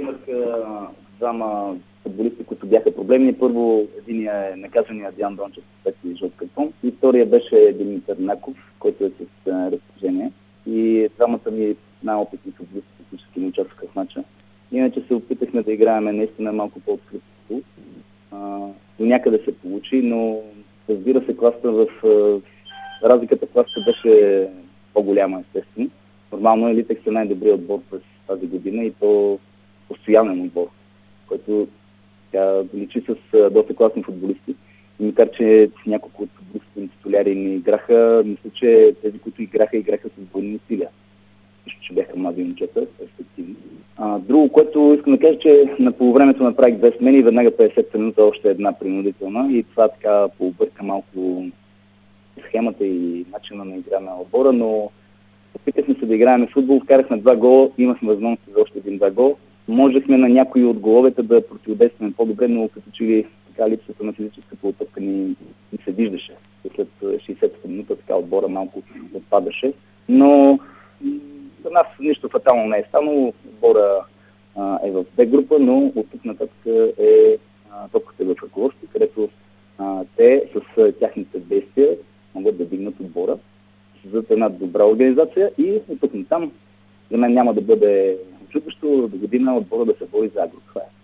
имах двама футболисти, които бяха проблемни. Първо, единия е наказания Диан Дончев с 5 жълт картон и втория беше Димитър Наков, който е с разположение. И двамата ми най-опитни футболисти фактически не участваха в матча. Иначе се опитахме да играем наистина малко по-открит футбол. До някъде се получи, но разбира се, разликата в класата беше по-голяма, естествено. Нормално Литекс е най-добрият отбор през тази година и то постоянен отбор, който личи с доста класни футболисти. И макар, че няколко от футболистите титуляри не играха, мисля, че тези, които играха с двойни усилия. Също, че бяха млади момчета, перспективни. Друго, което искам да кажа, че на полувремето направих 2 смени и веднага 50 минута още една принудителна и това така пообърка малко схемата и начина на игра на отбора, но опитахме се да играем футбол, вкарахме 2 гола, имахме възможност за още 1-2 гол. Можехме на някои от головете да противодействаме по-добре, но като че ли така липсата на физическа подготовка ни се виждаше. След 60-та минута така отбора малко отпадаше, но за нас нищо фатално не е станало. Отбора е в Б група, но от тук нататък топката е в ръководство, където те с тяхните действия могат да дигнат отбора, за една добра организация и от тук натам за мен няма да бъде чудещо до година отбора да се бори за Агро. Това е.